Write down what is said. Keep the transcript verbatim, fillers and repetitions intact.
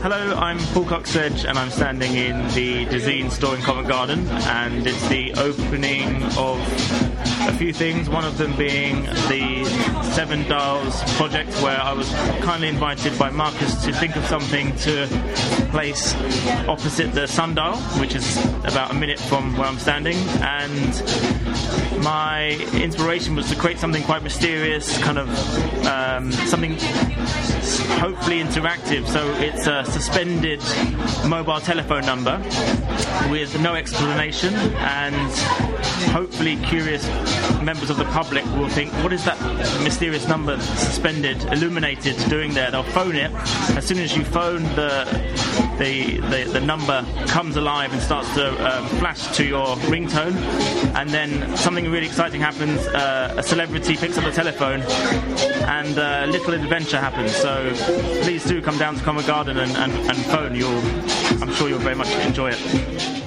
Hello, I'm Paul Coxsedge and I'm standing in the Dezeen store in Covent Garden, and it's the opening of a few things, one of them being the Seven Dials project, where I was kindly invited by Marcus to think of something to place opposite the sundial, which is about a minute from where I'm standing, and my inspiration was to create something quite mysterious, kind of um, something hopefully interactive. So it's a suspended mobile telephone number with no explanation, and hopefully curious members of the public will think, what is that mysterious number suspended, illuminated, doing there? They'll phone it. As soon as you phone, the the the, the number comes alive and starts to uh, flash to your ringtone, and then something really exciting happens. Uh, a celebrity picks up the telephone and a little adventure happens. So please do come down to Covent Garden and, and, and phone. You'll, I'm sure you'll very much enjoy it.